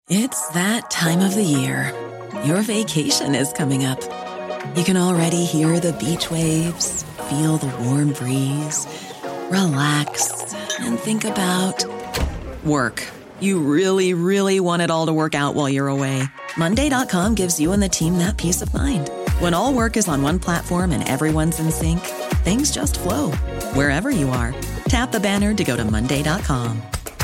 It's that time of the year. Your vacation is coming up. You can already hear the beach waves, feel the warm breeze, relax, and think about work. You really, really want it all to work out while you're away. Monday.com gives you and the team that peace of mind. When all work is on one platform and everyone's in sync, things just flow. Wherever you are, tap the banner to go to Monday.com.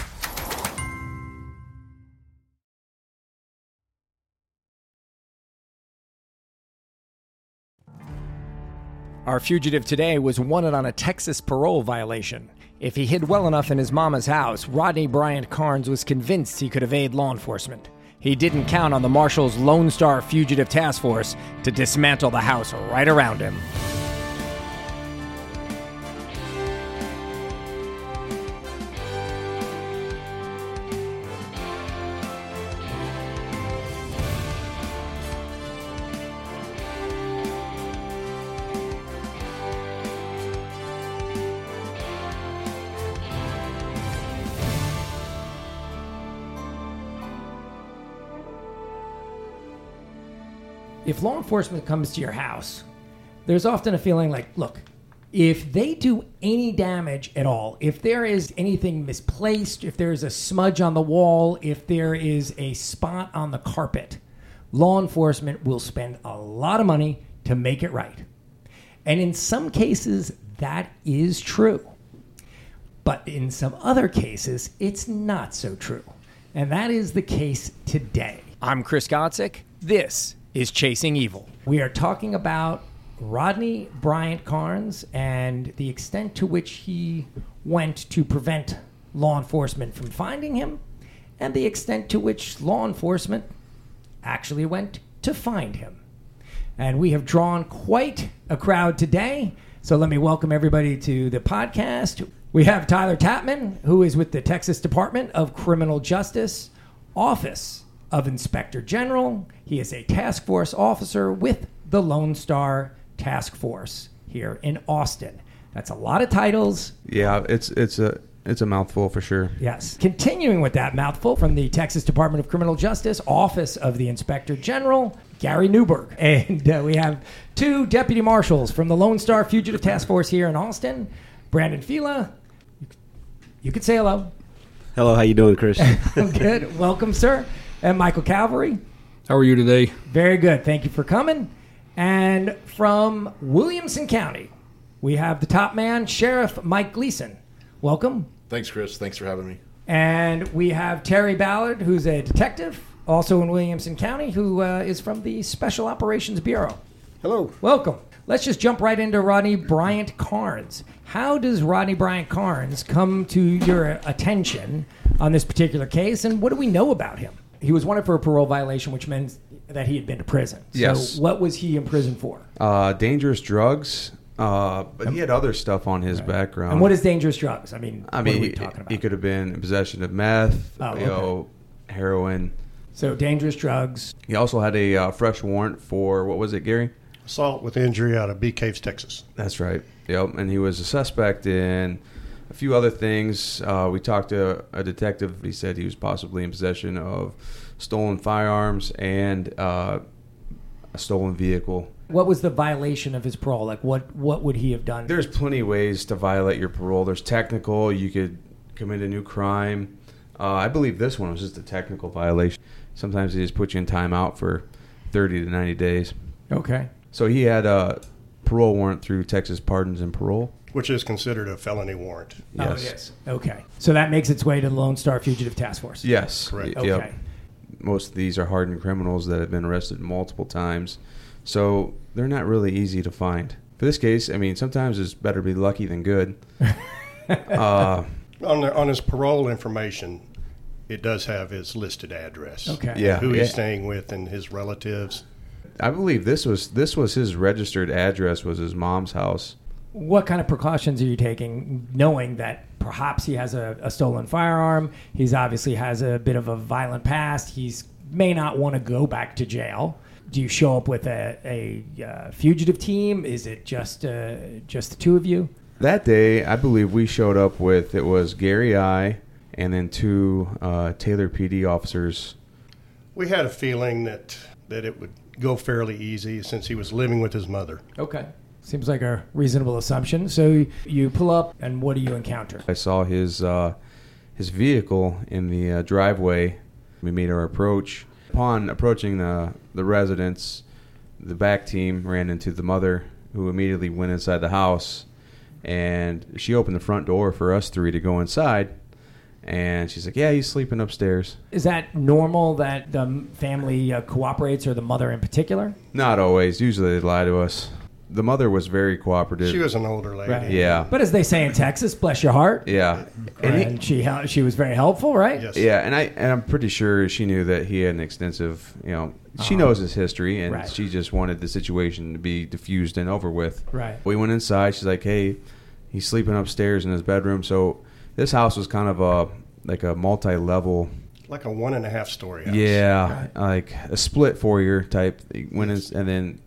Our fugitive today was wanted on a Texas parole violation. If he hid well enough in his mama's house, Rodney Bryant Carnes was convinced he could evade law enforcement. He didn't count on the Marshals Lone Star Fugitive Task Force to dismantle the house right around him. If law enforcement comes to your house, there's often a feeling like, look, if they do any damage at all, if there is anything misplaced, if there's a smudge on the wall, if there is a spot on the carpet, law enforcement will spend a lot of money to make it right. And in some cases, that is true. But in some other cases, it's not so true. And that is the case today. I'm Chris Gotzik. This is Chasing Evil. We are talking about Rodney Bryant Carnes and the extent to which he went to prevent law enforcement from finding him, and the extent to which law enforcement actually went to find him. And we have drawn quite a crowd today, so let me welcome everybody to the podcast. We have Tyler Tapman, who is with the Texas Department of Criminal Justice, Office of Inspector General. He is a task force officer with the Lone Star Task Force here in Austin. That's a lot of titles. Yeah, it's a mouthful for sure. Yes. Continuing with that mouthful, from the Texas Department of Criminal Justice, Office of the Inspector General, Gary Newberg. And we have two deputy marshals from the Lone Star Fugitive Task Force here in Austin, Brandon Fila. You could say hello. Hello, how you doing, Chris? I'm good. Welcome, sir. And Michael Calvary. How are you today? Very good. Thank you for coming. And from Williamson County, we have the top man, Sheriff Mike Gleason. Welcome. Thanks, Chris. Thanks for having me. And we have Terry Ballard, who's a detective, also in Williamson County, who is from the Special Operations Bureau. Hello. Welcome. Let's just jump right into Rodney Bryant Carnes. How does Rodney Bryant Carnes come to your attention on this particular case, and what do we know about him? He was wanted for a parole violation, which meant that he had been to prison. Yes. So what was he in prison for? Dangerous drugs, but he had other stuff on his background. And what is dangerous drugs? I mean, what are we talking about? He could have been in possession of meth, heroin. So dangerous drugs. He also had a fresh warrant for, what was it, Gary? Assault with injury out of Bee Caves, Texas. That's right. Yep. And he was a suspect in a few other things. We talked to a detective. He said he was possibly in possession of stolen firearms and a stolen vehicle. What was the violation of his parole? Like, what would he have done? There's plenty of ways to violate your parole. There's technical. You could commit a new crime. I believe this one was just a technical violation. Sometimes they just put you in timeout for 30 to 90 days. Okay. So he had a parole warrant through Texas Pardons and Parole. Which is considered a felony warrant. Yes. Oh, it is. Okay. So that makes its way to the Lone Star Fugitive Task Force. Yes. Correct. Okay. Yep. Most of these are hardened criminals that have been arrested multiple times. So they're not really easy to find. For this case, I mean, sometimes it's better to be lucky than good. On his parole information, it does have his listed address. Okay. Yeah. Who he's staying with and his relatives. I believe this was his registered address, was his mom's house. What kind of precautions are you taking, knowing that perhaps he has a stolen firearm? He's obviously has a bit of a violent past. He's may not want to go back to jail. Do you show up with a fugitive team? Is it just the two of you? That day, I believe we showed up with, it was Gary I. and then two Taylor PD officers We had a feeling that it would go fairly easy since he was living with his mother. Okay. Seems like a reasonable assumption. So you pull up, and what do you encounter? I saw his vehicle in the driveway. We made our approach. Upon approaching the residence, the back team ran into the mother, who immediately went inside the house, and she opened the front door for us three to go inside. And she's like, "Yeah, he's sleeping upstairs." Is that normal that the family cooperates, or the mother in particular? Not always. Usually they lie to us. The mother was very cooperative. She was an older lady. Right. Yeah. But as they say in Texas, bless your heart. Yeah. And she was very helpful, right? Yes. Yeah, and I'm pretty sure she knew that he had an extensive, she knows his history, and Right. she just wanted the situation to be diffused and over with. Right. We went inside. She's like, "Hey, he's sleeping upstairs in his bedroom." So this house was kind of a multi-level. Like a 1.5-story house. Yeah, like a split foyer type. He went in, and then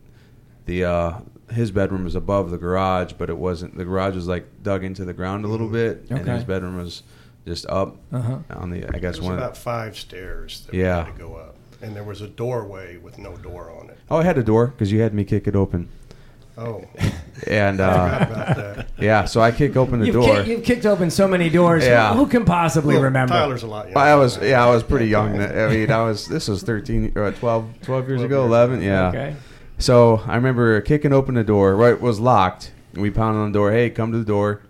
his bedroom was above the garage, but it wasn't. The garage was like dug into the ground a little bit, and Okay. his bedroom was just up on the. I guess It was one. about 5 stairs that Yeah. we had to go up. And there was a doorway with no door on it. Oh, I had a door because you had me kick it open, Oh, and I forgot about that. yeah, so I kick open the door. You've kicked open so many doors. Yeah. Who can possibly Well, remember? Tyler's a lot younger. I was pretty young. This was 13 or 12 years ago, 11. Yeah. Okay. So I remember kicking open the door. Right, it was locked. And we pounded on the door. "Hey, come to the door."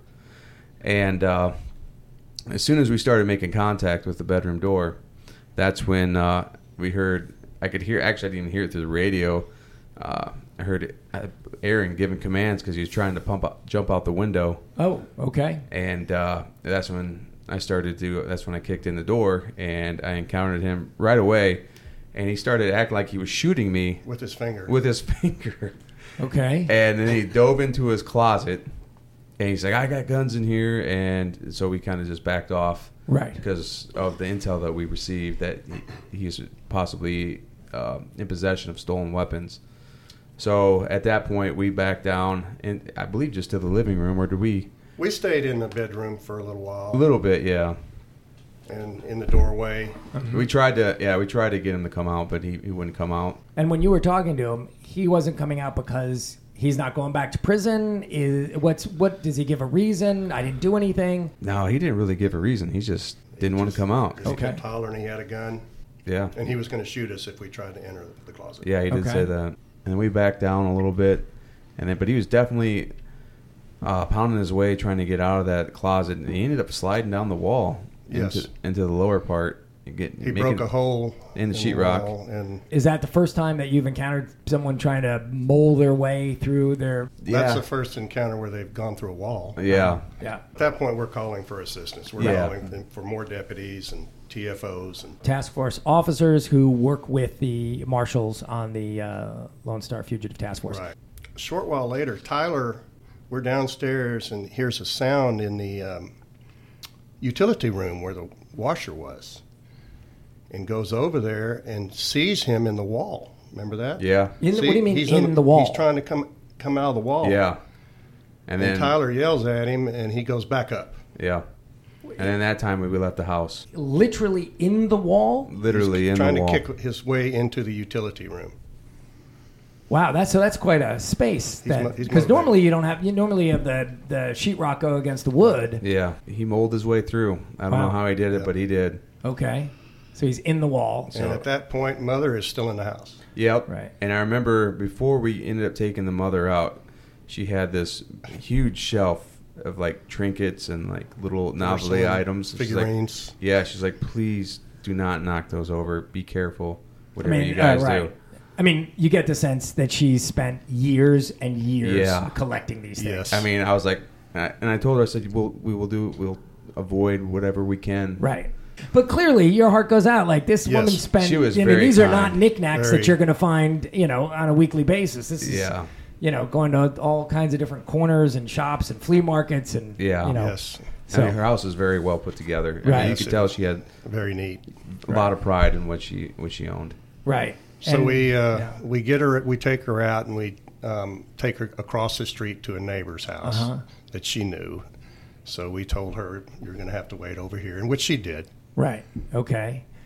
And as soon as we started making contact with the bedroom door, that's when we heard. I could hear. Actually, I didn't even hear it through the radio. I heard Aaron giving commands because he was trying to jump out the window. Oh, okay. And that's when that's when I kicked in the door, and I encountered him right away. And he started acting like he was shooting me With his finger. with his finger. Okay. And then he dove into his closet, and he's like, "I got guns in here." And so we kind of just backed off. Right. Because of the intel that we received that he's possibly in possession of stolen weapons. So at that point, we backed down, and I believe just to the living room, or did we? We stayed in the bedroom for a little while. A little bit, yeah. And in the doorway. We tried to get him to come out, but he wouldn't come out. And when you were talking to him, he wasn't coming out because he's not going back to prison. What does he give a reason? I didn't do anything. No, he didn't really give a reason. He just didn't want to come out. He Okay. kept hollering he had a gun. Yeah. And he was going to shoot us if we tried to enter the closet. Yeah, he did Okay. say that. And we backed down a little bit, but he was definitely pounding his way trying to get out of that closet, and he ended up sliding down the wall Yes. into the lower part. He broke a hole in the sheetrock. wall, and Is that the first time that you've encountered someone trying to mole their way through their... that's Yeah. the first encounter where they've gone through a wall. Yeah. Yeah. At that point, we're calling for assistance. We're Yeah. calling for more deputies and TFOs. And Task force officers who work with the marshals on the Lone Star Fugitive Task Force. right. A short while later, Tyler, we're downstairs and hears a sound in the utility room where the washer was, and goes over there and sees him in the wall. Remember that? Yeah. What do you mean he's in the wall? He's trying to come out of the wall. Yeah. And And then Tyler yells at him, and he goes back up. Yeah. And then that time we left the house. Literally in the wall? Literally in Trying the wall. to kick his way into the utility room. Wow, that's quite a space. He's Because motivated. normally you normally have the sheetrock go against the wood. Yeah. He molded his way through. I don't Wow. know how he did it, Yeah. but he did. Okay. So he's in the wall. And at that point, Mother is still in the house. Yep. Right. And I remember before we ended up taking the mother out, she had this huge shelf of like trinkets and like little novelty Porcelain items. She's like, figurines. yeah, she's like, please do not knock those over. Be careful. Whatever you guys do. I mean, you get the sense that she's spent years and years Yeah. collecting these things. Yes. I mean, I was like, and I told her, I said, we'll avoid whatever we can. Right. But clearly, your heart goes out. Like, this Yes. woman spent... She was I mean, very these are kind. not knickknacks Very. that you're going to find, on a weekly basis. This is, Yeah. going to all kinds of different corners and shops and flea markets and, Yeah. Yes. I mean, her house is very well put together. I Right. mean, you Yes, could it tell is. she had Very neat. a lot of pride in what she owned. Right. So And- we get her, we take her out, and we take her across the street to a neighbor's house Uh-huh. that she knew. So we told her, "You're going to have to wait over here," and which she did. Right. Okay.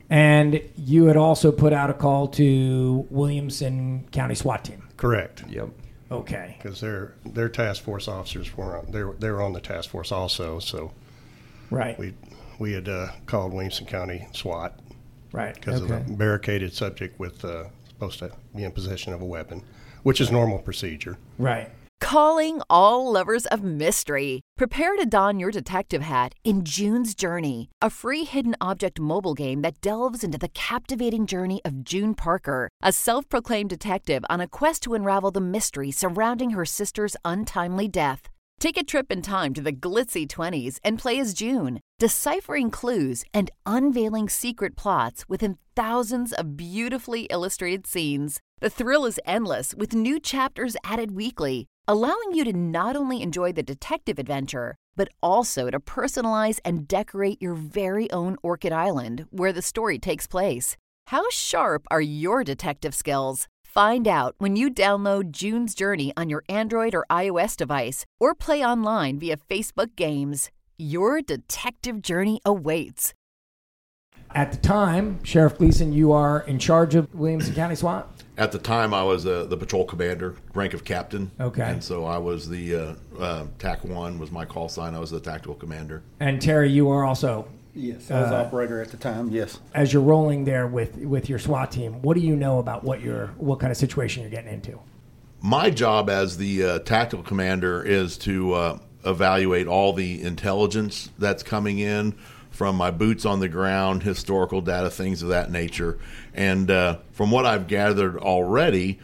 And you had also put out a call to Williamson County SWAT team. Correct. Yep. Okay. Because their task force officers they were on the task force also. So Right. we had called Williamson County SWAT Right. because of the barricaded subject with supposed to be in possession of a weapon, which is normal procedure. Right. Calling all lovers of mystery. Prepare to don your detective hat in June's Journey, a free hidden object mobile game that delves into the captivating journey of June Parker, a self-proclaimed detective on a quest to unravel the mystery surrounding her sister's untimely death. Take a trip in time to the glitzy 20s and play as June, deciphering clues and unveiling secret plots within thousands of beautifully illustrated scenes. The thrill is endless with new chapters added weekly, allowing you to not only enjoy the detective adventure, but also to personalize and decorate your very own Orchid Island where the story takes place. How sharp are your detective skills? Find out when you download June's Journey on your Android or iOS device or play online via Facebook Games. Your detective journey awaits. At the time, Sheriff Gleason, you are in charge of Williamson County SWAT? At the time, I was the patrol commander, rank of captain. Okay. And so I was the TAC 1 was my call sign. I was the tactical commander. And Terry, you are also, Yes, I was operator at the time, yes. as you're rolling there with your SWAT team, what do you know about what kind of situation you're getting into? My job as the tactical commander is to evaluate all the intelligence that's coming in from my boots on the ground, historical data, things of that nature. And from what I've gathered already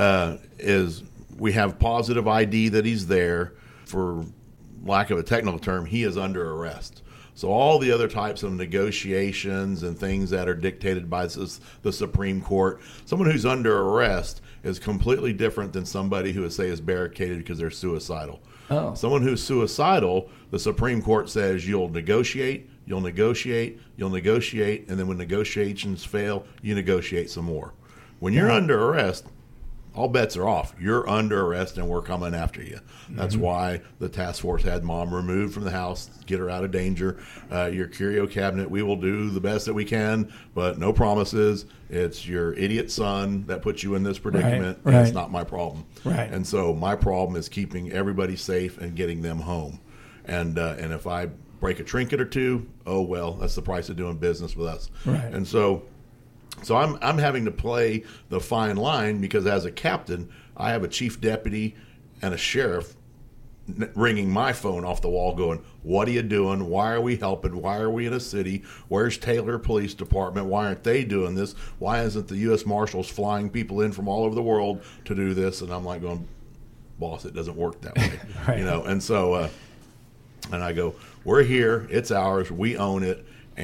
is we have positive ID that he's there. For lack of a technical term, he is under arrest. So all the other types of negotiations and things that are dictated by the Supreme Court, someone who's under arrest is completely different than somebody who, say, is barricaded because they're suicidal. Oh. Someone who's suicidal, the Supreme Court says you'll negotiate, and then when negotiations fail, you negotiate some more. When you're under arrest, all bets are off. You're under arrest, and we're coming after you. That's why the task force had Mom removed from the house, get her out of danger. Your curio cabinet, we will do the best that we can, but no promises. It's your idiot son that puts you in this predicament, and it's not my problem. Right. And so my problem is keeping everybody safe and getting them home. And if I break a trinket or two, oh well, that's the price of doing business with us. Right. And so I'm having to play the fine line because as a captain, I have a chief deputy and a sheriff ringing my phone off the wall going, what are you doing? Why are we helping? Why are we in a city? Where's Taylor Police Department? Why aren't they doing this? Why isn't the U.S. Marshals flying people in from all over the world to do this? And I'm like going, boss, it doesn't work that way. Right. And so and I go, we're here, it's ours, we own it,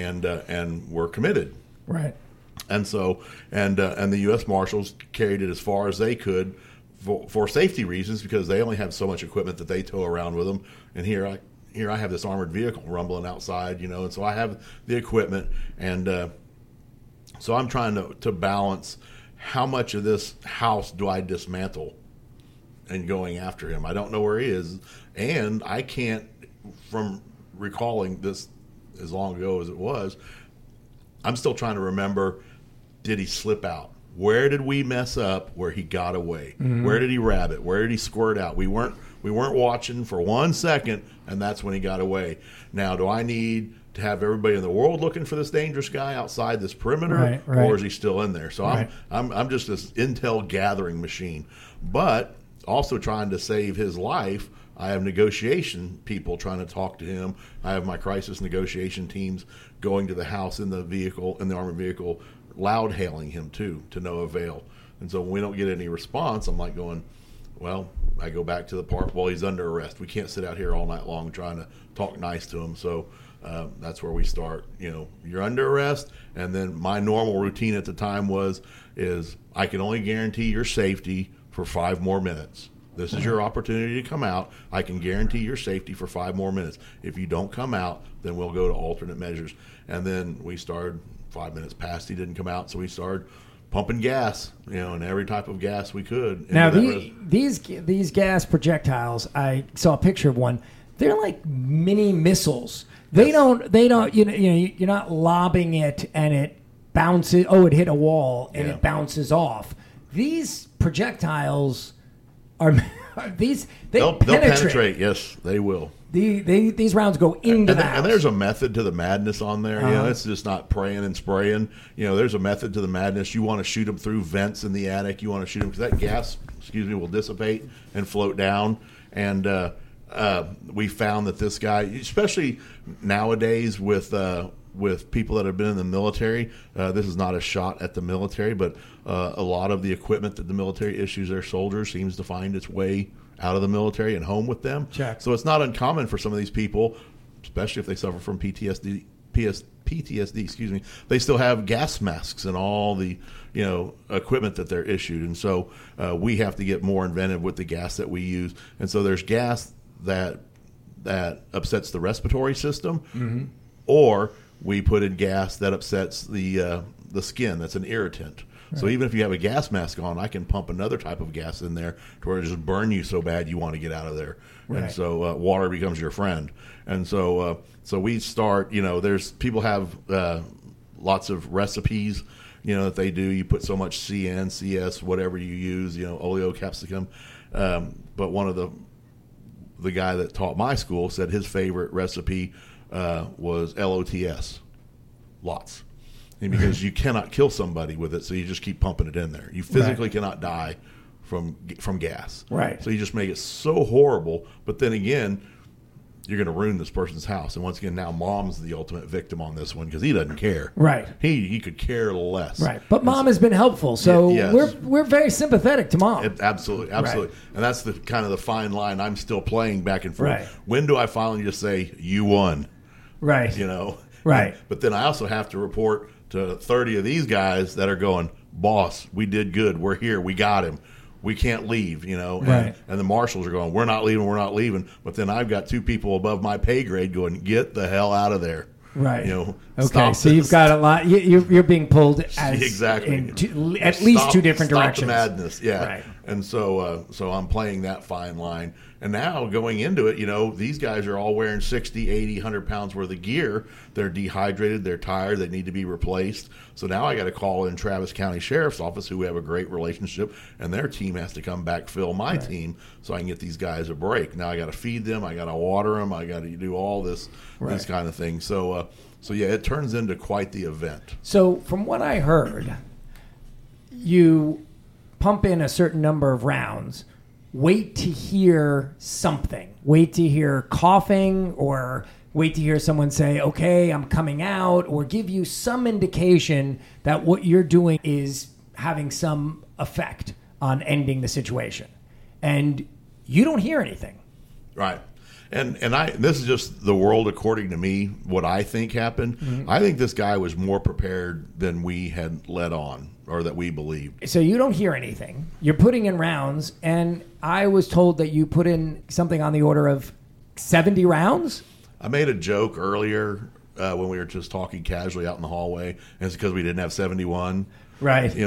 and we're committed. Right. And so, and the U.S. Marshals carried it as far as they could for safety reasons because they only have so much equipment that they tow around with them. And here I have this armored vehicle rumbling outside, and so I have the equipment, and so I'm trying to balance how much of this house do I dismantle and going after him. I don't know where he is, and I can't, from recalling this as long ago as it was, I'm still trying to remember, did he slip out? Where did we mess up where he got away? Mm-hmm. Where did he rabbit? Where did he squirt out? We weren't watching for 1 second, and that's when he got away. Now, do I need to have everybody in the world looking for this dangerous guy outside this perimeter, right. or is he still in there? So I'm just this intel gathering machine, but also trying to save his life. I have negotiation people trying to talk to him. I have my crisis negotiation teams going to the house in the vehicle, in the armored vehicle, loud hailing him too, to no avail. And so when we don't get any response, I'm like going, well, I go back to the part, well, he's under arrest. We can't sit out here all night long trying to talk nice to him. So that's where we start. You're under arrest. And then my normal routine at the time is I can only guarantee your safety for 5 more minutes. This is your opportunity to come out. I can guarantee your safety for 5 more minutes. If you don't come out, then we'll go to alternate measures. And then we started 5 minutes past. He didn't come out, so we started pumping gas, and every type of gas we could. Now these gas projectiles, I saw a picture of one. They're like mini missiles. They don't. You're not lobbing it and it bounces. Oh, it hit a wall and Yeah. it bounces off. These projectiles are They'll penetrate. Yes, they will. These rounds go into the house. And there's a method to the madness on there. You know, it's just not praying and spraying. You know, there's a method to the madness. You want to shoot them through vents in the attic. You want to shoot them because that gas, will dissipate and float down. And we found that this guy, especially nowadays with people that have been in the military, this is not a shot at the military, but a lot of the equipment that the military issues their soldiers seems to find its way out of the military and home with them. Check. So it's not uncommon for some of these people, especially if they suffer from PTSD, they still have gas masks and all the equipment that they're issued. And so we have to get more inventive with the gas that we use. And so there's gas that upsets the respiratory system, or we put in gas that upsets the skin. That's an irritant. Right. So even if you have a gas mask on, I can pump another type of gas in there to where it just burn you so bad you want to get out of there. Right. And so water becomes your friend. And so we start. There's people have lots of recipes. That they do. You put so much CN, CS, whatever you use. Oleo, capsicum. But one of the guy that taught my school said his favorite recipe was LOTS, lots. And because you cannot kill somebody with it, so you just keep pumping it in there. You physically cannot die from gas. Right. So you just make it so horrible. But then again, you're going to ruin this person's house. And once again, now mom's the ultimate victim on this one because he doesn't care. Right. He could care less. Right. But mom has been helpful, so yes. we're very sympathetic to mom. Absolutely. Right. And that's the kind of the fine line I'm still playing back and forth. Right. When do I finally just say, you won? Right. Right. But then I also have to report to 30 of these guys that are going, boss, we did good. We're here. We got him. We can't leave, Right. And the marshals are going, we're not leaving. But then I've got two people above my pay grade going, get the hell out of there. Right. Okay. So you've got a lot. You're being pulled as exactly in at least two different directions. Stop the madness. Yeah. Right. And so I'm playing that fine line. And now going into it, these guys are all wearing 60, 80, 100 pounds worth of gear. They're dehydrated. They're tired. They need to be replaced. So now I got to call in Travis County Sheriff's Office, who we have a great relationship, and their team has to come back fill my team so I can get these guys a break. Now I got to feed them. I got to water them. I got to do all this kind of thing. So yeah, it turns into quite the event. So from what I heard, you pump in a certain number of rounds, wait to hear something, wait to hear coughing, or wait to hear someone say, okay, I'm coming out, or give you some indication that what you're doing is having some effect on ending the situation. And you don't hear anything. Right. And this is just the world according to me, what I think happened. Mm-hmm. I think this guy was more prepared than we had let on, or that we believed. So you don't hear anything. You're putting in rounds, and I was told that you put in something on the order of 70 rounds? I made a joke earlier when we were just talking casually out in the hallway, and it's because we didn't have 71. Right.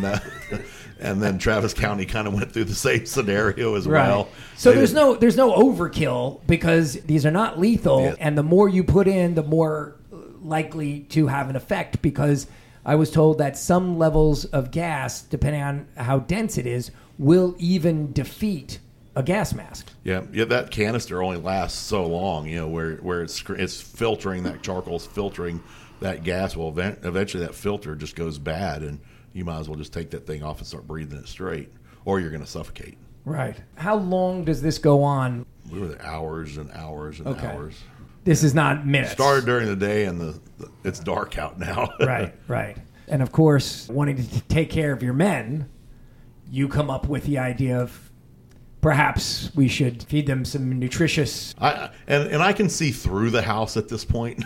And then Travis County kind of went through the same scenario as well. So there's no overkill because these are not lethal, and the more you put in, the more likely to have an effect, because I was told that some levels of gas, depending on how dense it is, will even defeat a gas mask. Yeah, that canister only lasts so long, where it's filtering, that charcoal's filtering that gas. Well, eventually that filter just goes bad, and you might as well just take that thing off and start breathing it straight, or you're going to suffocate. Right. How long does this go on? We were there hours and hours and hours. This is not minutes. Started during the day, and it's dark out now. Right. And of course, wanting to take care of your men, you come up with the idea of perhaps we should feed them some nutritious. And I can see through the house at this point.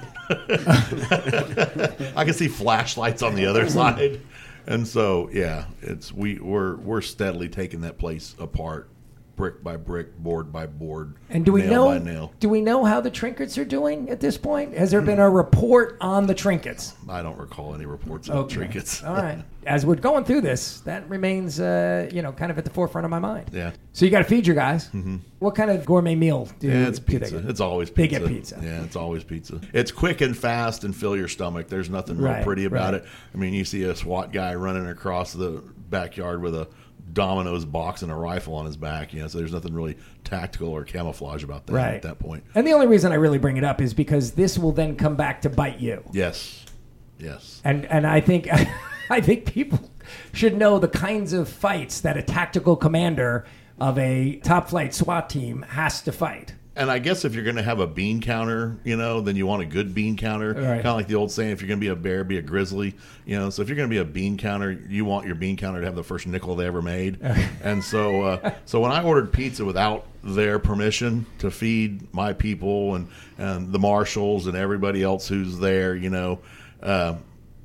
I can see flashlights on the other side, and so we're steadily taking that place apart brick by brick, board by board, And do we nail by know? nail. Do we know how the trinkets are doing at this point? Has there been a report on the trinkets? I don't recall any reports of trinkets. All right. As we're going through this, that remains, kind of at the forefront of my mind. Yeah. So you got to feed your guys. Mm-hmm. What kind of gourmet meal do It's do pizza. they get? It's always pizza. They get pizza. Yeah, it's always pizza. It's quick and fast and fill your stomach. There's nothing real Right, pretty about right. it. I mean, you see a SWAT guy running across the backyard with a Domino's box and a rifle on his back. So there's nothing really tactical or camouflage about that Right. at that point. And the only reason I really bring it up is because this will then come back to bite you. Yes. And I think I think people should know the kinds of fights that a tactical commander of a top flight SWAT team has to fight. And I guess if you're going to have a bean counter, then you want a good bean counter. Right. Kind of like the old saying, if you're going to be a bear, be a grizzly. So if you're going to be a bean counter, you want your bean counter to have the first nickel they ever made. And so when I ordered pizza without their permission to feed my people and the marshals and everybody else who's there, we have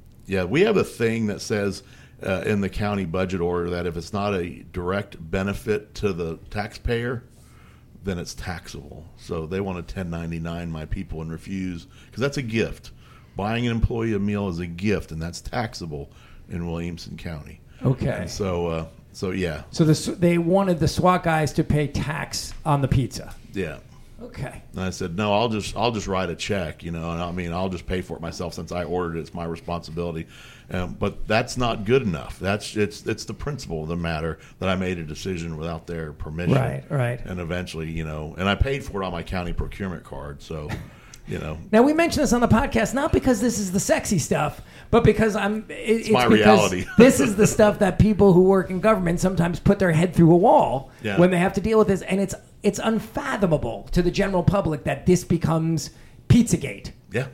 a thing that says in the county budget order that if it's not a direct benefit to the taxpayer, then it's taxable. So they want to 1099 my people and refuse, because that's a gift. Buying an employee a meal is a gift, and that's taxable in Williamson County. Okay. And so yeah. So they wanted the SWAT guys to pay tax on the pizza. Yeah. Okay. And I said, no, I'll just write a check, and I'll just pay for it myself since I ordered it. It's my responsibility. But that's not good enough. It's the principle of the matter that I made a decision without their permission. Right. And eventually, and I paid for it on my county procurement card. So, Now we mentioned this on the podcast not because this is the sexy stuff, but because it's my because reality. This is the stuff that people who work in government sometimes put their head through a wall Yeah. when they have to deal with this, and it's unfathomable to the general public that this becomes Pizzagate. yeah.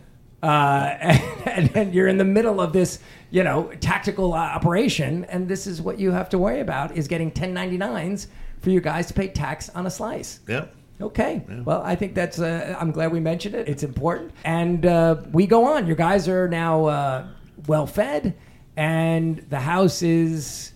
And you're in the middle of this, tactical operation, and this is what you have to worry about is getting 1099s for you guys to pay tax on a slice. Yeah. Okay. Yeah. Well, I think that's, I'm glad we mentioned it. It's important. And we go on. Your guys are now well fed, and the house is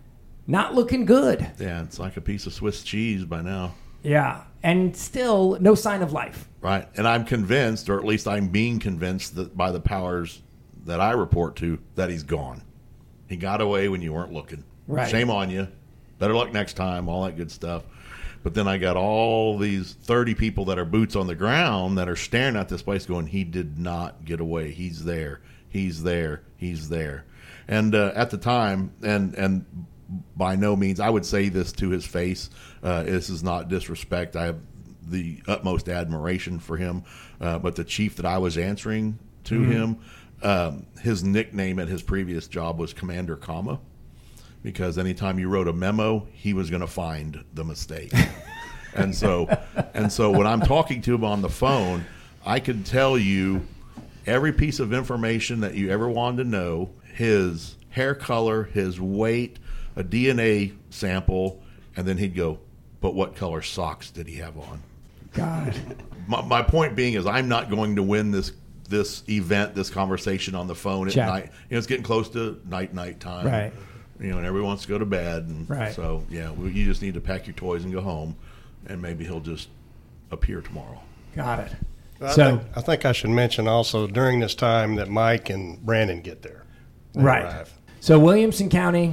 not looking good. Yeah, it's like a piece of Swiss cheese by now. Yeah. And still no sign of life. Right. And I'm convinced, or at least I'm being convinced that by the powers that I report to, that he's gone. He got away when you weren't looking. Right. Shame on you. Better luck next time, all that good stuff. But then I got all these 30 people that are boots on the ground that are staring at this place going, he did not get away. He's there. He's there. He's there. And at the time, and by no means, I would say this to his face. This is not disrespect. I have the utmost admiration for him. But the chief that I was answering to him, his nickname at his previous job was Commander Comma, because anytime you wrote a memo, he was going to find the mistake. and so when I'm talking to him on the phone, I could tell you every piece of information that you ever wanted to know, his hair color, his weight, a DNA sample, and then he'd go, but what color socks did he have on? God. My point being is I'm not going to win this event, this conversation on the phone at night. It's getting close to night time. Right. And everyone wants to go to bed. And right. So, you just need to pack your toys and go home, and maybe he'll just appear tomorrow. Got it. I think I should mention also during this time that Mike and Brandon get there. Right. Arrive. So Williamson County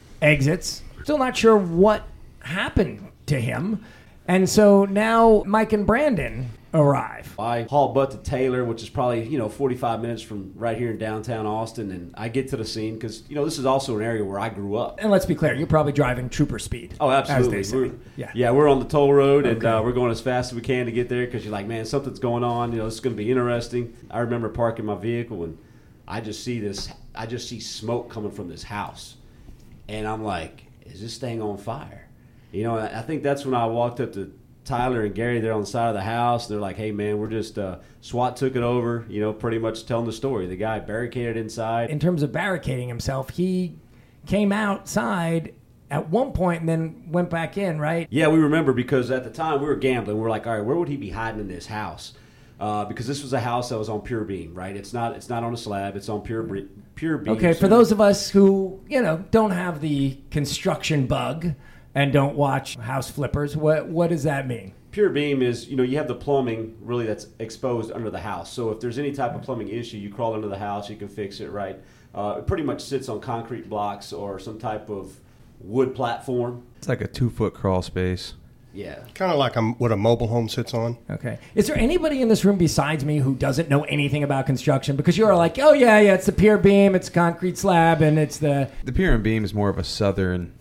exits. Still not sure what happened to him. And so now Mike and Brandon arrive. I haul butt to Taylor, which is probably 45 minutes from right here in downtown Austin, and I get to the scene because this is also an area where I grew up. And let's be clear, you're probably driving trooper speed. Oh, absolutely. As they say. We're on the toll road, and we're going as fast as we can to get there because you're like, man, something's going on. This is going to be interesting. I remember parking my vehicle, and I just see smoke coming from this house, and I'm like, is this thing on fire? I think that's when I walked up to Tyler and Gary there on the side of the house. They're like, hey, man, we're just SWAT took it over, pretty much telling the story. The guy barricaded inside. In terms of barricading himself, he came outside at one point and then went back in, right? Yeah, we remember because at the time we were gambling. We were like, all right, where would he be hiding in this house? Because this was a house that was on pure beam, right? It's not on a slab. It's on pure beam. Okay, for those of us who, don't have the construction bug and don't watch house flippers. What does that mean? Pure beam is, you have the plumbing really that's exposed under the house. So if there's any type of plumbing issue, you crawl into the house, you can fix it, right? It pretty much sits on concrete blocks or some type of wood platform. It's like a 2-foot crawl space. Yeah. Kind of like what a mobile home sits on. Okay. Is there anybody in this room besides me who doesn't know anything about construction? Because you're like, oh, yeah, it's the pier beam, it's a concrete slab, and it's the... The pier and beam is more of a southern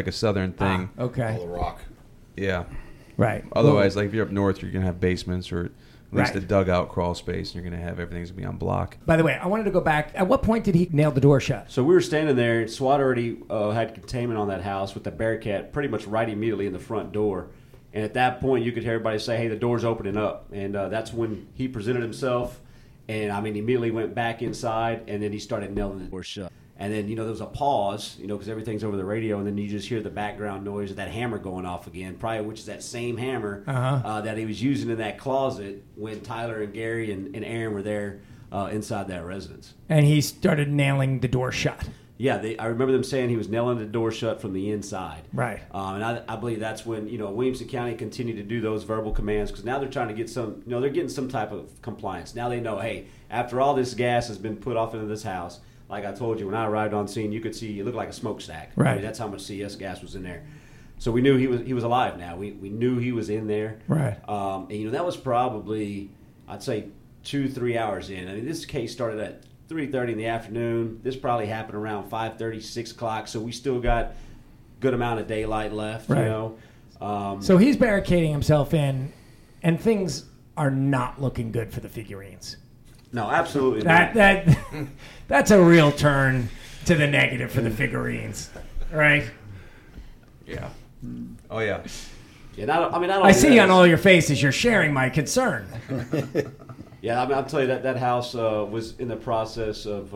thing. Okay. All the rock. Yeah. Right. Otherwise, like if you're up north, you're going to have basements or at least Right. a dugout crawl space, and you're going to have everything's going to be on block. By the way, I wanted to go back. At what point did he nail the door shut? So we were standing there. SWAT already had containment on that house with the Bearcat pretty much right immediately in the front door. And at that point, you could hear everybody say, hey, the door's opening up. And that's when he presented himself. And, immediately went back inside, and then he started nailing the door shut. And then, there was a pause, because everything's over the radio, and then you just hear the background noise of that hammer going off again, probably which is that same hammer that he was using in that closet when Tyler and Gary and Aaron were there inside that residence. And he started nailing the door shut. Yeah, I remember them saying he was nailing the door shut from the inside. Right. And I believe that's when, Williamson County continued to do those verbal commands because now they're trying to get some, they're getting some type of compliance. Now they know, hey, after all this gas has been put off into this house, like I told you, when I arrived on scene, you could see it looked like a smokestack. Right. That's how much CS gas was in there. So we knew he was alive now. We knew he was in there. Right. And, that was probably, I'd say, 2-3 hours in. This case started at 3:30 in the afternoon. This probably happened around 5:30, 6 o'clock. So we still got good amount of daylight left. Right. So he's barricading himself in, and things are not looking good for the figurines. No, absolutely not. That's a real turn to the negative for the figurines, right? Yeah. Oh yeah. Yeah. I see on all your faces you're sharing my concern. Yeah, I'll tell you that house was in the process of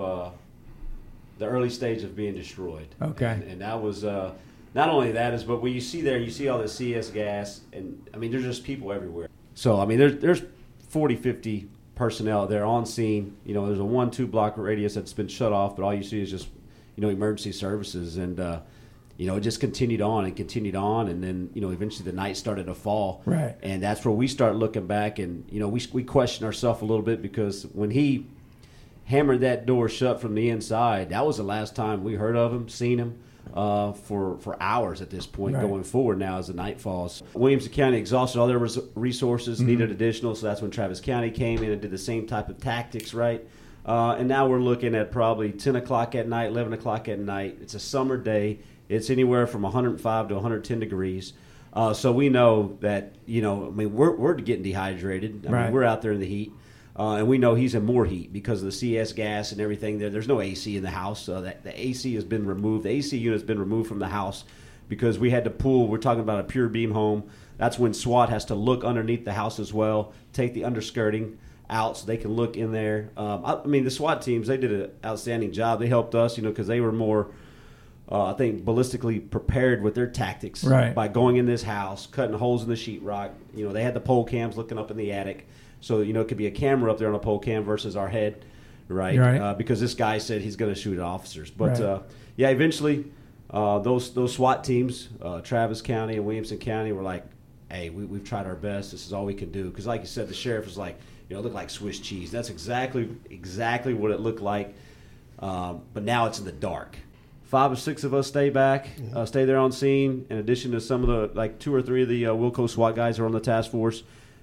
the early stage of being destroyed. Okay. And that was not only that but when you see there, you see all the CS gas, and there's just people everywhere. So there's 40, 50 personnel there on scene. There's a 1-2 block radius that's been shut off, but all you see is just emergency services, and it just continued on, and then eventually the night started to fall. Right. And that's where we start looking back, and we question ourselves a little bit because when he hammered that door shut from the inside, that was the last time we heard of him, seen him for hours at this point. Right. Going forward now as the night falls. Williamson County exhausted all their resources, needed additional, so that's when Travis County came in and did the same type of tactics, right? And now we're looking at probably 10 o'clock at night, 11 o'clock at night. It's a summer day. It's anywhere from 105 to 110 degrees. So we know that, we're getting dehydrated. We're out there in the heat. And we know he's in more heat because of the CS gas and everything. There's no AC in the house. So the AC has been removed. The AC unit has been removed from the house because we had to pull. We're talking about a pure beam home. That's when SWAT has to look underneath the house as well, take the underskirting out so they can look in there. The SWAT teams, they did an outstanding job. They helped us, because they were more, I think, ballistically prepared with their tactics by going in this house, cutting holes in the sheetrock. They had the pole cams looking up in the attic. So, it could be a camera up there on a pole cam versus our head, right? Because this guy said he's going to shoot at officers. But, eventually those SWAT teams, Travis County and Williamson County, were like, hey, we've tried our best. This is all we can do. Because like you said, the sheriff was like, it looked like Swiss cheese. That's exactly what it looked like. But now it's in the dark. 5 or 6 of us stay there on scene. In addition to some of the 2 or 3 of the Wilco SWAT guys are on the task force.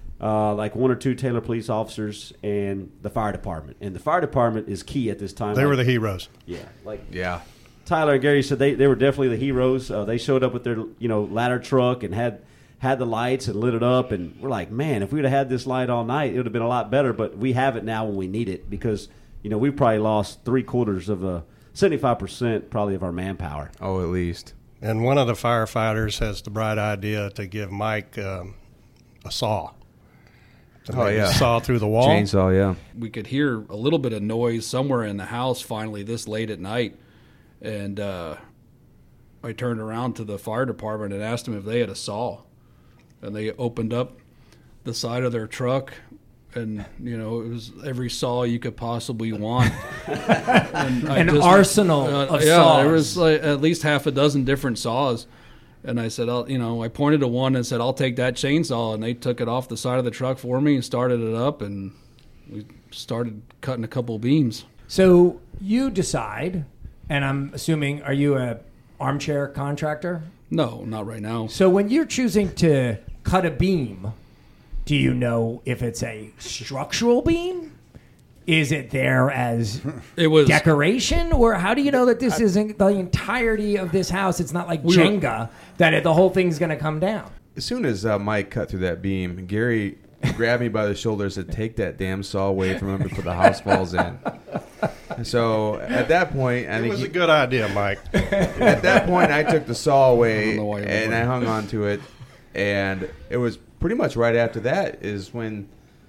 1 or 2 Taylor police officers and the fire department. And the fire department is key at this time. They were the heroes. Yeah. Tyler and Gary said they were definitely the heroes. They showed up with their ladder truck and had the lights and lit it up. And we're like, man, if we'd have had this light all night, it would have been a lot better. But we have it now when we need it because we probably lost 3/4 of 75% probably of our manpower. Oh, at least. And one of the firefighters has the bright idea to give Mike a saw. Saw through the wall. Chainsaw, yeah. We could hear a little bit of noise somewhere in the house finally this late at night. And I turned around to the fire department and asked them if they had a saw. And they opened up the side of their truck. And, it was every saw you could possibly want. And arsenal of saws. There was at least half a dozen different saws. And I said, I pointed to one and said, I'll take that chainsaw. And they took it off the side of the truck for me and started it up, and we started cutting a couple beams. So you decide, and I'm assuming, are you a armchair contractor? No, not right now. So when you're choosing to cut a beam, do you know if it's a structural beam? Is it there as decoration? Or how do you know that this isn't the entirety of this house? It's not like Jenga, that the whole thing's going to come down. As soon as Mike cut through that beam, Gary grabbed me by the shoulders and said, take that damn saw away from him before the house falls in. And so at that point, it was a good idea, Mike. At that point, I took the saw away and I hung on to it. And it was pretty much right after that is when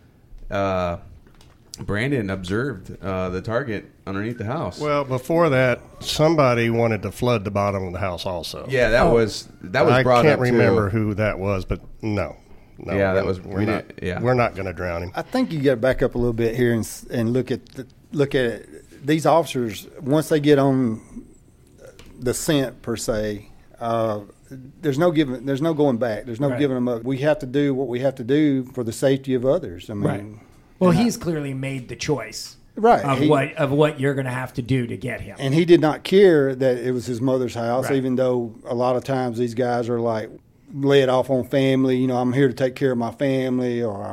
Brandon observed the target underneath the house. Well, before that, somebody wanted to flood the bottom of the house also. Yeah, that was brought up. I can't remember who that was, but no. Yeah, that was. We're not going to drown him. I think you got to back up a little bit here and look at these officers. Once they get on the scent per se, there's no going back. There's no giving them up. We have to do what we have to do for the safety of others. I mean. Well, he's clearly made the choice of what you're going to have to do to get him. And he did not care that it was his mother's house, even though a lot of times these guys are like lay it off on family. I'm here to take care of my family, or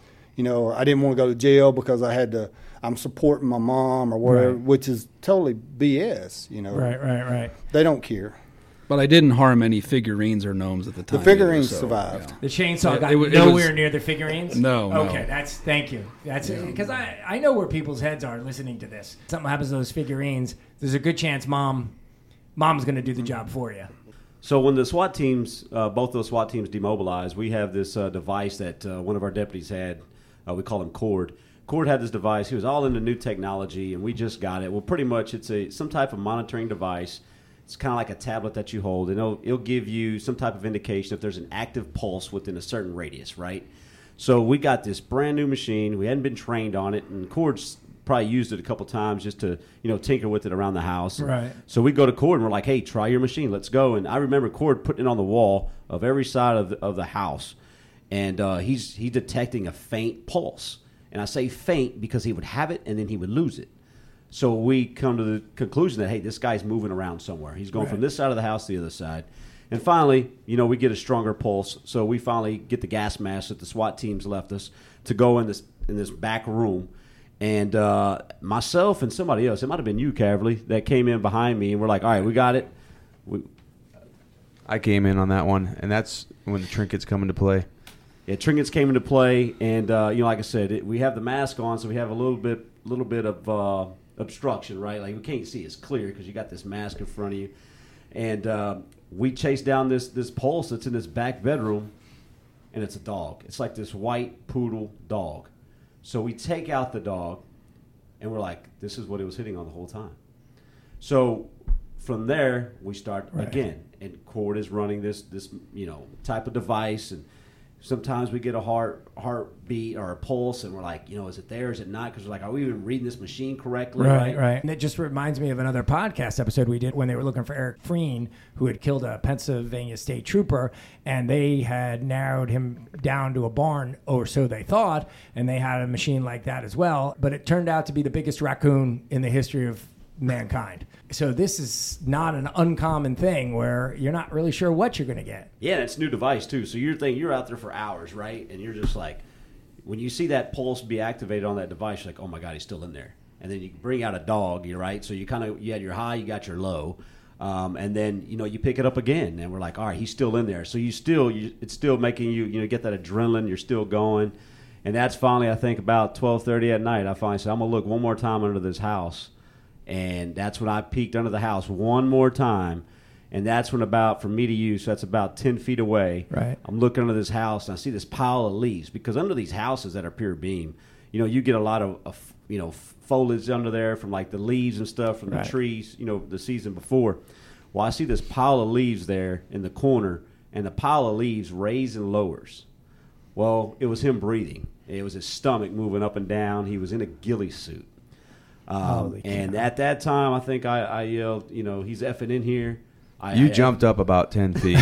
I didn't want to go to jail because I'm supporting my mom or whatever, which is totally BS. Right. They don't care. But I didn't harm any figurines or gnomes at the time. The figurines survived. Yeah. The chainsaw got nowhere near the figurines? No. Okay, thank you. That's because I know where people's heads are listening to this. Something happens to those figurines, there's a good chance mom's going to do the job for you. So when the SWAT teams, both those SWAT teams demobilized, we have this device that one of our deputies had. We call him Cord. Cord had this device. He was all into new technology, and we just got it. Well, pretty much it's some type of monitoring device. It's kind of like a tablet that you hold, and it'll give you some type of indication if there's an active pulse within a certain radius, right? So we got this brand new machine. We hadn't been trained on it, and Cord's probably used it a couple times just to tinker with it around the house. Right. So we go to Cord and we're like, hey, try your machine. Let's go. And I remember Cord putting it on the wall of every side of the house, and he's detecting a faint pulse. And I say faint because he would have it and then he would lose it. So we come to the conclusion that, hey, this guy's moving around somewhere. He's going from this side of the house to the other side. And finally, we get a stronger pulse. So we finally get the gas mask that the SWAT teams left us to go in this back room. And myself and somebody else, it might have been you, Caverly, that came in behind me. And we're like, all right, we got it. I came in on that one, and that's when the trinkets come into play. Yeah, trinkets came into play. And, like I said, we have the mask on, so we have a little bit of obstruction, right? Like we can't see as clear because you got this mask in front of you. And we chase down this pulse that's in this back bedroom, and it's a dog. It's like this white poodle dog. So we take out the dog, and we're like, this is what it was hitting on the whole time. So from there, we start again, and Cord is running this type of device, and sometimes we get a heartbeat or a pulse, and we're like, is it there? Is it not? Because we're like, are we even reading this machine correctly? Right. And it just reminds me of another podcast episode we did when they were looking for Eric Freen, who had killed a Pennsylvania state trooper, and they had narrowed him down to a barn, or so they thought, and they had a machine like that as well. But it turned out to be the biggest raccoon in the history of mankind. So this is not an uncommon thing where you're not really sure what you're going to get. Yeah, and it's a new device too. So you're out there for hours, right? And you're just like, when you see that pulse be activated on that device, you're like, oh my God, he's still in there. And then you bring out a dog, you're right. So you had your high, you got your low, and then you pick it up again, and we're like, all right, he's still in there. So it's still making you get that adrenaline. You're still going, and that's finally, I think about 12:30 at night. I finally said, I'm gonna look one more time under this house. And that's when I peeked under the house one more time. And that's when from me to you, so that's about 10 feet away. Right. I'm looking under this house, and I see this pile of leaves. Because under these houses that are pure beam, you get a lot of foliage under there from like the leaves and stuff from the trees, the season before. Well, I see this pile of leaves there in the corner, and the pile of leaves raises and lowers. Well, it was him breathing. It was his stomach moving up and down. He was in a ghillie suit. And at that time, I think I yelled, he's effing in here. You jumped up about 10 feet.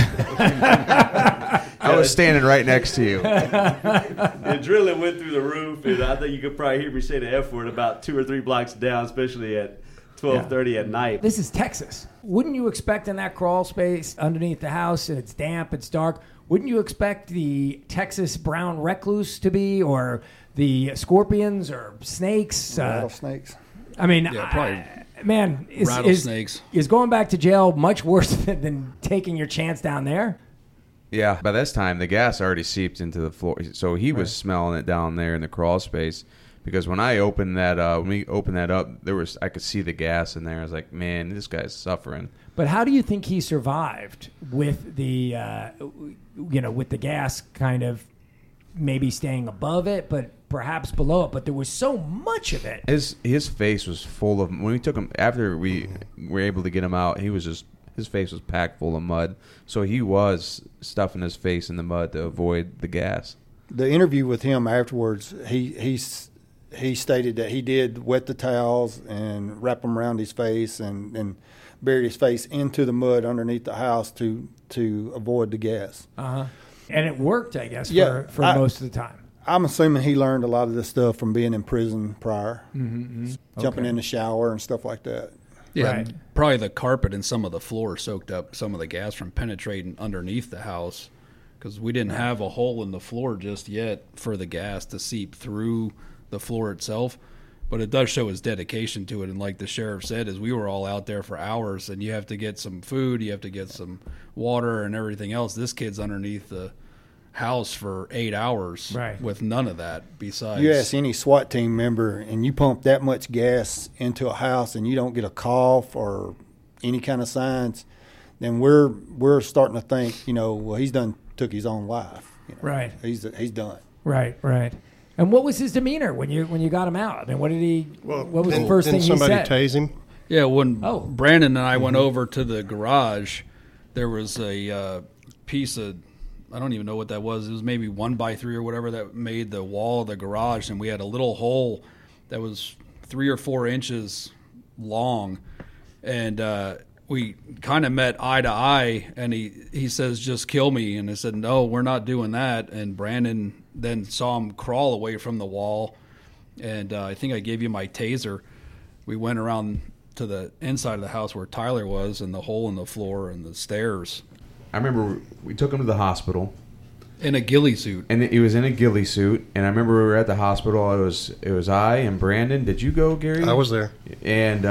I was standing right next to you. The adrenaline went through the roof, and I think you could probably hear me say the F word about 2 or 3 blocks down, especially at 12:30 at night. This is Texas. Wouldn't you expect in that crawl space underneath the house, and it's damp, it's dark, wouldn't you expect the Texas brown recluse to be, or the scorpions or snakes? Rattlesnakes. I mean, probably man, rattlesnakes. Is going back to jail much worse than taking your chance down there? Yeah, by this time, the gas already seeped into the floor. So he was smelling it down there in the crawl space. Because when I opened that, when we opened that up, I could see the gas in there. I was like, man, this guy's suffering. But how do you think he survived with the, with the gas kind of maybe staying above it, but perhaps below it? But there was so much of it. His face was full of, when we took him, after we were able to get him out, his face was packed full of mud. So he was stuffing his face in the mud to avoid the gas. The interview with him afterwards, he stated that he did wet the towels and wrap them around his face and buried his face into the mud underneath the house to avoid the gas. Uh-huh. And it worked, I guess, for most of the time. I'm assuming he learned a lot of this stuff from being in prison prior, jumping in the shower and stuff like that. Yeah, Right. Probably the carpet and some of the floor soaked up some of the gas from penetrating underneath the house, because we didn't have a hole in the floor just yet for the gas to seep through the floor itself. But it does show his dedication to it. And like the sheriff said, is we were all out there for hours, and you have to get some food, you have to get some water and everything else. This kid's underneath the house for 8 hours with none of that besides. You ask any SWAT team member and you pump that much gas into a house and you don't get a cough or any kind of signs, then we're starting to think, well, he's took his own life. Right. He's done. Right. And what was his demeanor when you got him out? I mean, what was the first thing he said? Somebody tase him? Yeah, when Brandon and I went over to the garage, there was a piece of, I don't even know what that was. It was maybe 1x3 or whatever that made the wall of the garage, and we had a little hole that was 3 or 4 inches long, and we kind of met eye to eye, and he says, "Just kill me," and I said, "No, we're not doing that." And Brandon then saw him crawl away from the wall, and I think I gave you my taser. We went around to the inside of the house where Tyler was, and the hole in the floor and the stairs. I remember we took him to the hospital. In a ghillie suit. And he was in a ghillie suit. And I remember we were at the hospital. It was I and Brandon. Did you go, Gary? I was there. And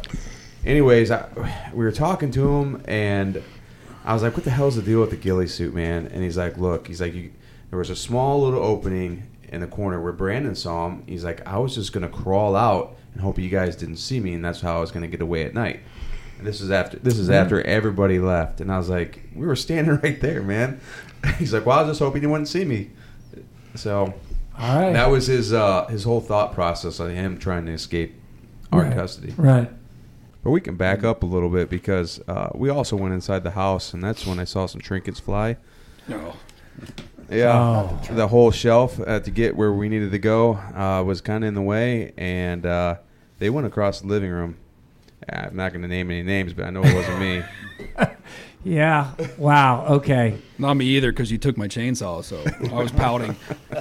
anyways, we were talking to him, and I was like, what the hell's the deal with the ghillie suit, man? And he's like, look, there was a small little opening in the corner where Brandon saw him. He's like, I was just going to crawl out and hope you guys didn't see me, and that's how I was going to get away at night. And this is after everybody left, and I was like, we were standing right there, man. He's like, well, I was just hoping you wouldn't see me. So all right. That was his whole thought process on him trying to escape our custody. Right. But we can back up a little bit because we also went inside the house, and that's when I saw some trinkets fly. No. Yeah, the whole shelf to get where we needed to go was kind of in the way, and they went across the living room. I'm not going to name any names, but I know it wasn't me. Yeah. Wow. Okay. Not me either, because you took my chainsaw, so I was pouting.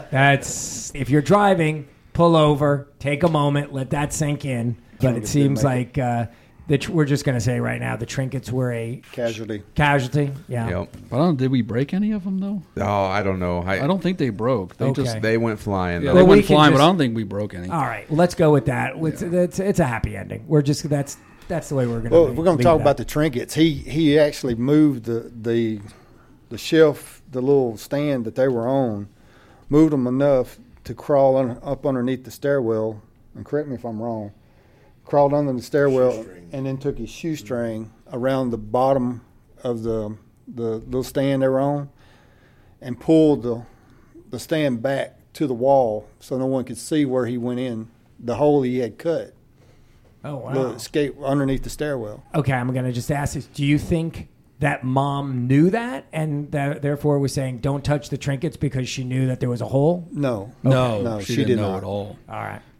If you're driving, pull over, take a moment, let that sink in. But it seems like we're just going to say right now the trinkets were a casualty. Yeah. Yep. Did we break any of them though? Oh, I don't know. I don't think they broke. They went flying. Yeah, they went flying, but I don't think we broke any. All right, let's go with that. It's a happy ending. We're just that's the way we're going to. Well, we're going to talk about the trinkets. He actually moved the shelf, the little stand that they were on, moved them enough to crawl up underneath the stairwell. And correct me if I'm wrong. Crawled under the stairwell and then took his shoestring around the bottom of the little stand they were on and pulled the stand back to the wall so no one could see where he went in, the hole he had cut. Oh, wow. The escape underneath the stairwell. Okay, I'm going to just ask this. Do you think that mom knew that and that therefore was saying don't touch the trinkets because she knew that there was a hole? No. No, No, she she didn't did know not. at all. All right.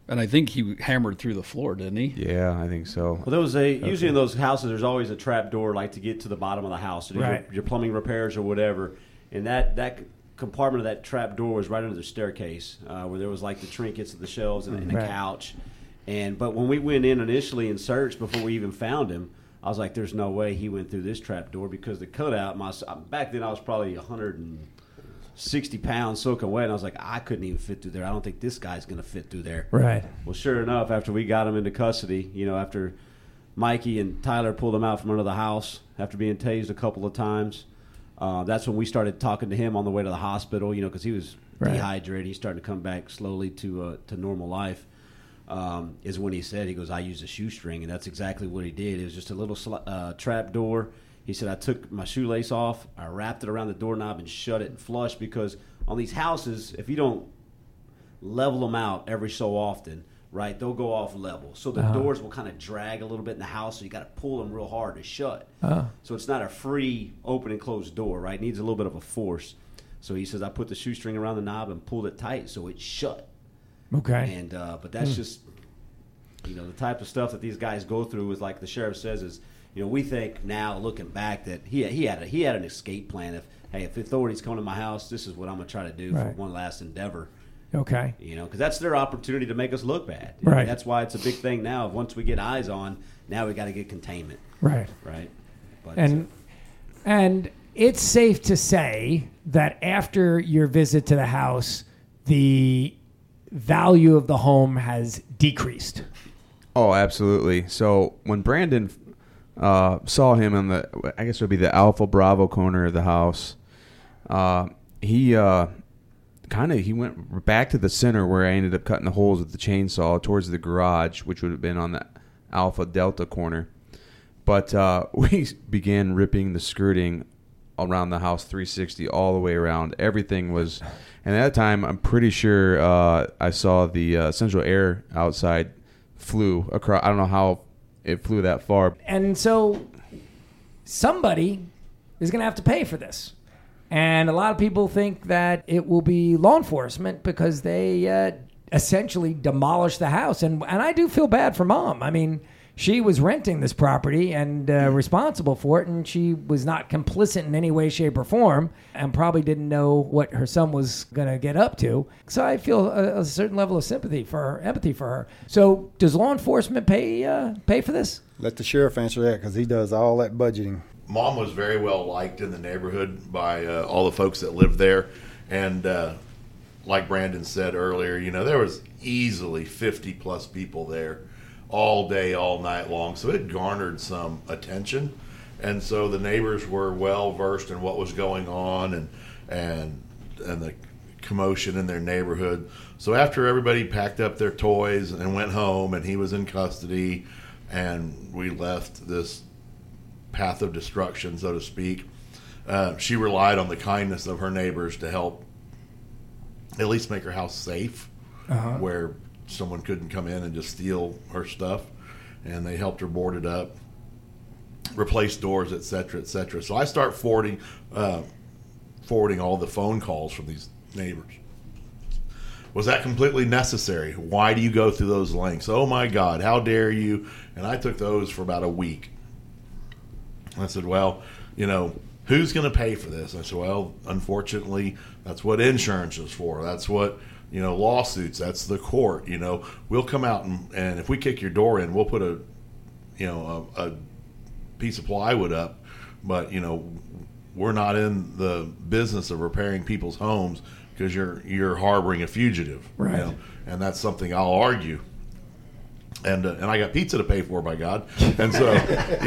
And I think he hammered through the floor, didn't he? Yeah, I think so. Well, there was usually in those houses, there's always a trap door, like to get to the bottom of the house, to do your plumbing repairs or whatever. And that compartment of that trap door was right under the staircase, where there was like the trinkets of the shelves and the couch. But when we went in initially and searched before we even found him, I was like, "There's no way he went through this trap door," because the cutout. Back then I was probably 160 pounds soaking wet, and I was like, I couldn't even fit through there. I don't think this guy's going to fit through there. Right. Well, sure enough, after we got him into custody, after Mikey and Tyler pulled him out from under the house after being tased a couple of times, that's when we started talking to him on the way to the hospital, because he was dehydrated. He's starting to come back slowly to normal life. Is when he said, he goes, I used a shoestring, and that's exactly what he did. It was just a little trap door. He said, I took my shoelace off, I wrapped it around the doorknob and shut it flush, because on these houses, if you don't level them out every so often, right, they'll go off level. So the doors will kind of drag a little bit in the house, so you got to pull them real hard to shut. So it's not a free open and close door, right? It needs a little bit of a force. So he says, I put the shoestring around the knob and pulled it tight so it shut. Okay. And but that's just, the type of stuff that these guys go through is, like the sheriff says, is, we think now, looking back, that he had an escape plan. If authorities come to my house, this is what I'm going to try to do for one last endeavor. Okay. Because that's their opportunity to make us look bad. Right. That's why it's a big thing now. Once we get eyes on, now we got to get containment. Right. Right. But, and it's safe to say that after your visit to the house, the value of the home has decreased. Oh, absolutely. So when Brandon saw him in I guess it would be the Alpha Bravo corner of the house, he went back to the center where I ended up cutting the holes with the chainsaw towards the garage, which would have been on the Alpha Delta corner. But we began ripping the skirting around the house 360 all the way around. Everything was, and at that time, I'm pretty sure I saw the central air outside flew across. I don't know how it flew that far. And so somebody is going to have to pay for this. And a lot of people think that it will be law enforcement because they essentially demolished the house. And I do feel bad for Mom. I mean, she was renting this property and responsible for it, and she was not complicit in any way, shape, or form, and probably didn't know what her son was going to get up to. So I feel a certain level of empathy for her. So does law enforcement pay for this? Let the sheriff answer that, because he does all that budgeting. Mom was very well liked in the neighborhood by all the folks that lived there, and like Brandon said earlier, there was easily 50 plus people there all day, all night long. So it garnered some attention. And so the neighbors were well versed in what was going on and the commotion in their neighborhood. So after everybody packed up their toys and went home and he was in custody and we left this path of destruction, so to speak, she relied on the kindness of her neighbors to help at least make her house safe, where someone couldn't come in and just steal her stuff, and they helped her board it up, replace doors, et cetera, et cetera. So I start forwarding all the phone calls from these neighbors. Was that completely necessary? Why do you go through those lengths? Oh my God, how dare you? And I took those for about a week. I said, well, who's going to pay for this? I said, well, unfortunately, that's what insurance is for. That's what lawsuits, that's the court. We'll come out and if we kick your door in, we'll put a piece of plywood up, but we're not in the business of repairing people's homes because you're harboring a fugitive, right? And that's something I'll argue. And I got pizza to pay for, by God. And so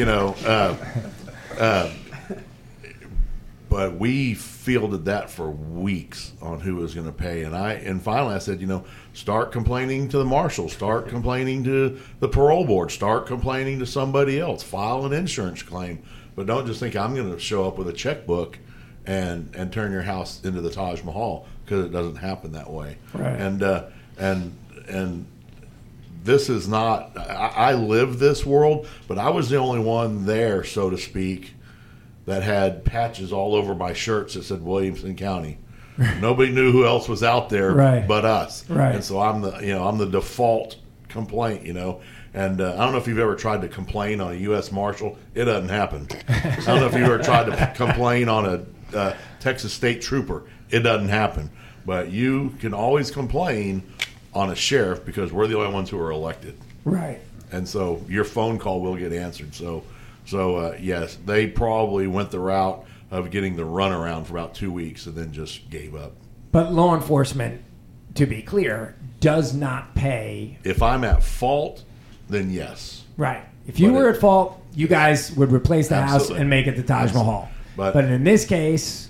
but we fielded that for weeks on who was going to pay. And finally I said, start complaining to the marshal, start complaining to the parole board, start complaining to somebody else, file an insurance claim. But don't just think I'm going to show up with a checkbook and turn your house into the Taj Mahal, because it doesn't happen that way. Right. And this is not, I live this world, but I was the only one there, so to speak, that had patches all over my shirts that said Williamson County. Nobody knew who else was out there but us. Right. And so I'm the default complaint, And I don't know if you've ever tried to complain on a U.S. Marshal. It doesn't happen. I don't know if you've ever tried to complain on a Texas State Trooper. It doesn't happen. But you can always complain on a sheriff because we're the only ones who are elected. Right. And so your phone call will get answered. So yes, they probably went the route of getting the runaround for about 2 weeks and then just gave up. But law enforcement, to be clear, does not pay. If I'm at fault, then yes. Right. If you were at fault, you guys would replace the house and make it the Taj Mahal. But in this case,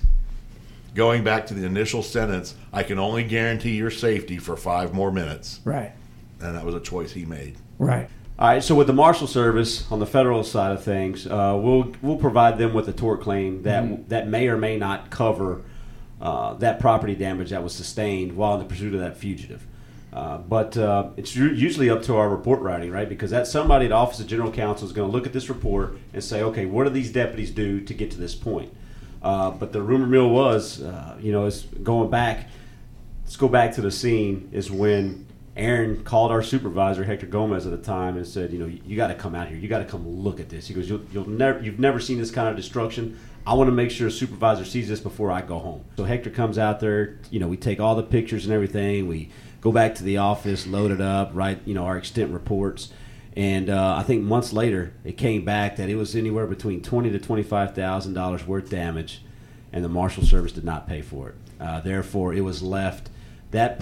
going back to the initial sentence, I can only guarantee your safety for 5 more minutes. Right. And that was a choice he made. Right. All right, so with the Marshal Service on the federal side of things, we'll provide them with a tort claim that may or may not cover that property damage that was sustained while in the pursuit of that fugitive. But it's usually up to our report writing, right? Because that's somebody at the Office of General Counsel is going to look at this report and say, okay, what do these deputies do to get to this point? But the rumor mill was, is going back. Let's go back to the scene. Is when Aaron called our supervisor, Hector Gomez, at the time, and said, you got to come out here. You got to come look at this. He goes, you've never seen this kind of destruction. I want to make sure a supervisor sees this before I go home. So Hector comes out there. We take all the pictures and everything. We go back to the office, load it up, write our extent reports. And I think months later, it came back that it was anywhere between $20,000 to $25,000 worth damage, and the Marshal Service did not pay for it. Therefore, it was left. That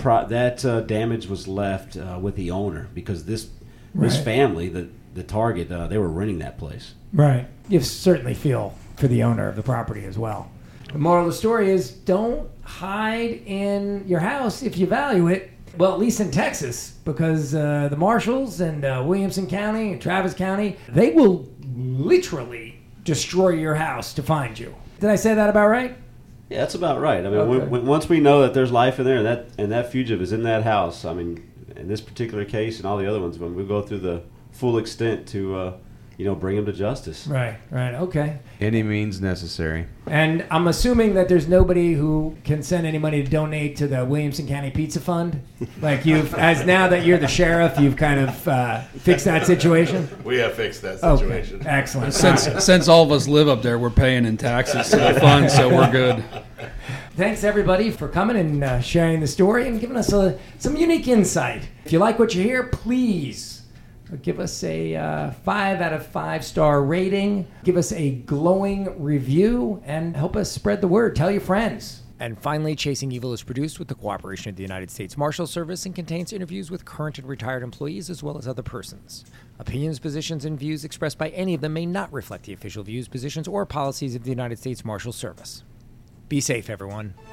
damage was left with the owner because this family, the target, they were renting that place. Right. You certainly feel for the owner of the property as well. The moral of the story is don't hide in your house if you value it. Well, at least in Texas, because the Marshals and Williamson County and Travis County, they will literally destroy your house to find you. Did I say that about right? Yeah, that's about right. I mean, once we know that there's life in there and that fugitive is in that house, I mean, in this particular case and all the other ones, when we go through the full extent to, bring him to justice. Right, okay. Any means necessary. And I'm assuming that there's nobody who can send any money to donate to the Williamson County Pizza Fund? Like now that you're the sheriff, you've kind of fixed that situation? We have fixed that situation. Okay. Excellent. Since all of us live up there, we're paying in taxes to the fund, so we're good. Thanks, everybody, for coming and sharing the story and giving us some unique insight. If you like what you hear, please give us a 5 out of 5 star rating. Give us a glowing review and help us spread the word. Tell your friends. And finally, Chasing Evil is produced with the cooperation of the United States Marshal Service and contains interviews with current and retired employees as well as other persons. Opinions, positions, and views expressed by any of them may not reflect the official views, positions, or policies of the United States Marshal Service. Be safe, everyone.